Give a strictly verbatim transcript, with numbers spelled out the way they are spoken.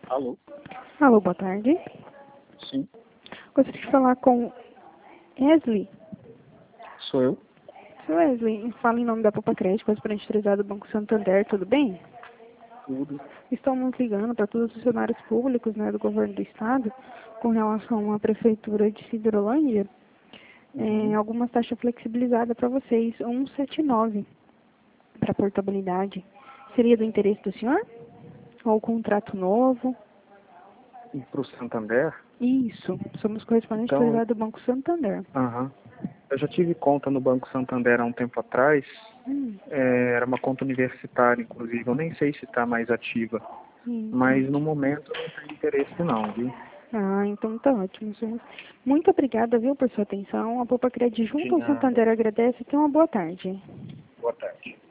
Alô? Alô, boa tarde. Sim, Gostaria de falar com Wesley. sou eu. Seu Wesley, fala em nome da Poupa Crédito, correspondente do Banco Santander, tudo bem? Tudo. Estamos ligando para todos os funcionários públicos, né, do governo do estado com relação à prefeitura de Ciderolândia, Uhum. é, algumas taxas flexibilizadas para vocês, cento e setenta e nove para portabilidade. Seria do interesse do senhor? Ou contrato novo? E para o Santander? Isso, somos correspondentes Então, do Banco Santander. aham. Eu já tive conta no Banco Santander há um tempo atrás. Hum, É, era uma conta universitária, inclusive. Eu nem sei se está mais ativa. Mas no entendi. momento eu não tenho interesse não, viu? Ah, então tá ótimo, senhor. Muito obrigada, viu, por sua atenção. A Poupa Crédito De junto ao nada. Santander agradece e tenha uma boa tarde. Boa tarde.